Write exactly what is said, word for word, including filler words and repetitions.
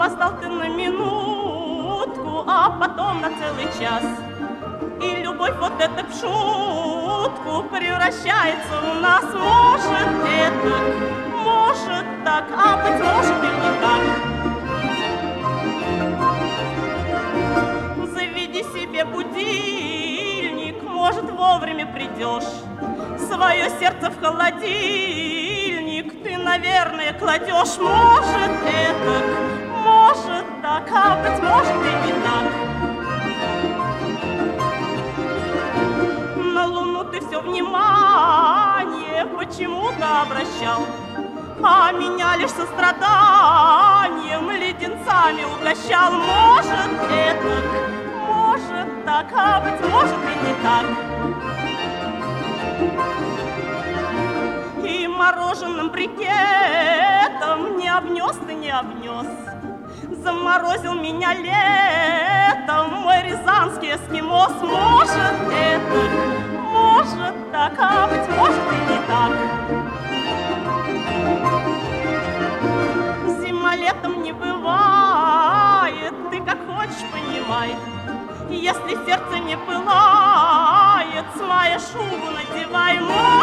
Опоздал ты на минутку, а потом на целый час. И любовь вот эта в шутку превращается у нас. Может это, может так, а быть может и не так. Заведи себе будильник, может вовремя придешь. Свое сердце в холодильник ты, наверное, кладешь. Может это, может так, а быть может и не так. На луну ты все внимание почему-то обращал, а меня лишь состраданием леденцами угощал. Может это, может так, а быть может и не так. И мороженым брикетом не обнес ты, не обнес. Заморозил меня летом мой рязанский эскимос. Может это, может так, а быть может и не так. Зима летом не бывает, ты как хочешь понимай. Если сердце не пылает, с мая шубу надевай.